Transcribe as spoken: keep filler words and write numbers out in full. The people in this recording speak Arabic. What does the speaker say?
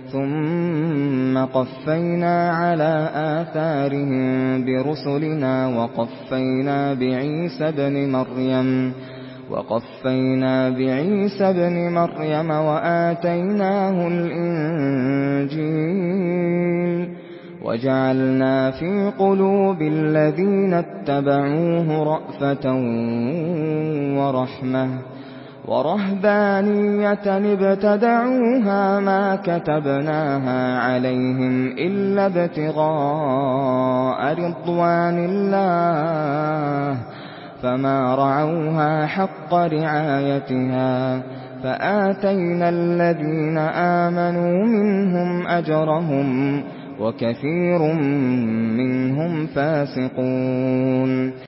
ثُمَّ قَفَّيْنَا عَلَى آثَارِهِم بِرُسُلِنَا وَقَفَّيْنَا بِعِيسَى ابْنِ مَرْيَمَ وَقَفَّيْنَا بِعِيسَى ابْنِ مَرْيَمَ وَآتَيْنَاهُ الْإِنجِيلَ وَجَعَلْنَا فِي قُلُوبِ الَّذِينَ اتَّبَعُوهُ رَأْفَةً وَرَحْمَةً وَرَهْبَانِيَّةً ابْتَدَعُوهَا مَا كَتَبْنَاهَا عَلَيْهِمْ إِلَّا ابْتِغَاءَ رِضْوَانِ اللَّهِ فَمَا رَعَوْهَا حَقَّ رِعَايَتِهَا فَآتَيْنَا الَّذِينَ آمَنُوا مِنْهُمْ أَجْرَهُمْ وَكَثِيرٌ مِّنْهُمْ فَاسِقُونَ